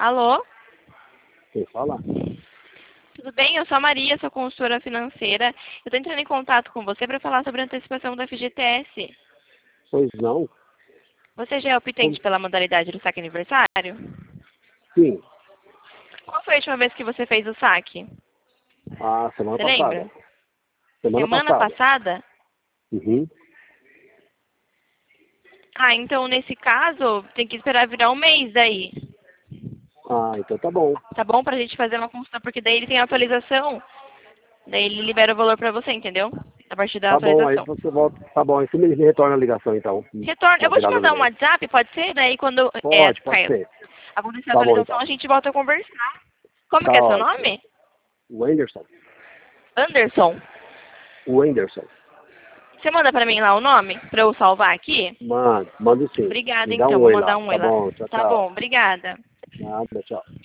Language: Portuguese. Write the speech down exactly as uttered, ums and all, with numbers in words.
Alô? Quem fala? Tudo bem? Eu sou a Maria, sou consultora financeira. Eu estou entrando em contato com você para falar sobre a antecipação do F G T S. Pois não? Você já é optante pela modalidade do saque aniversário? Sim. Qual foi a última vez que você fez o saque? Ah, semana Você passada. lembra? Semana, Semana passada. passada? Uhum. Ah, então nesse caso tem que esperar virar um mês daí. Ah, então tá bom. Tá bom? Pra gente fazer uma consulta, porque daí ele tem atualização. Daí ele libera o valor pra você, entendeu? A partir da Tá bom, aí atualização. você volta. Tá bom, aí você me retorna a ligação então. Retorno. Eu Na vou te virada do mandar um mês. WhatsApp, pode ser? Daí quando é, Pode, pode cai- ser. acontecer a Tá bom atualização, então. a gente volta a conversar. Como Tá que é seu ótimo. nome? O Anderson. Anderson. O Anderson. Você manda pra mim lá o nome? Pra eu salvar aqui? Manda, manda sim. Obrigada, Me dá então. um Vou oi mandar lá. um Tá oi lá. bom, tchau, Tá tchau. bom, obrigada. Nada, tchau.